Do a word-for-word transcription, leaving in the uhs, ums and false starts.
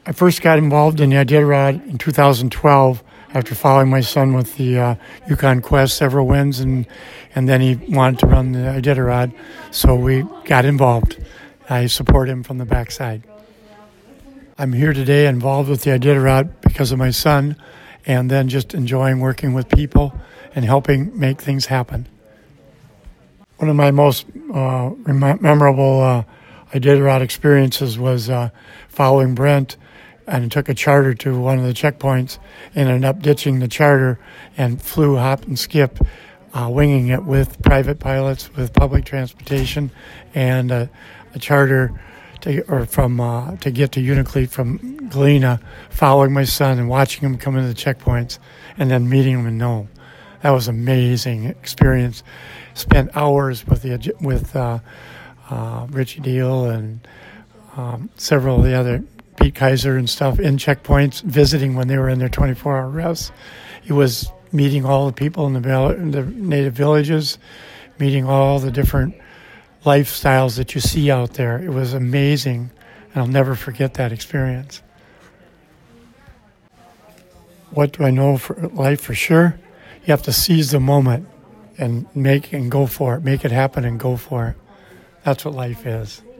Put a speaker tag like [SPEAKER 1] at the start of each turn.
[SPEAKER 1] I first got involved in the Iditarod in two thousand twelve after following my son with the uh, Yukon Quest, several wins, and and then he wanted to run the Iditarod, so we got involved. I support him from the backside. I'm here today involved with the Iditarod because of my son, and then just enjoying working with people and helping make things happen. One of my most uh, rem- memorable uh, Iditarod experiences was uh, following Brent, and took a charter to one of the checkpoints and ended up ditching the charter and flew hop and skip, uh, winging it with private pilots, with public transportation, and uh, a charter to, or from uh, to get to Unalakleet from Galena, following my son and watching him come into the checkpoints and then meeting him in Nome. That was an amazing experience. Spent hours with the with uh, uh, Richie Deal and um, several of the other Pete Kaiser and stuff in checkpoints, visiting when they were in their twenty-four hour rests. He was meeting all the people in the, val- in the native villages, meeting all the different lifestyles that you see out there. It was amazing, and I'll never forget that experience. What do I know for life for sure? You have to seize the moment and make and go for it. Make it happen and go for it. That's what life is.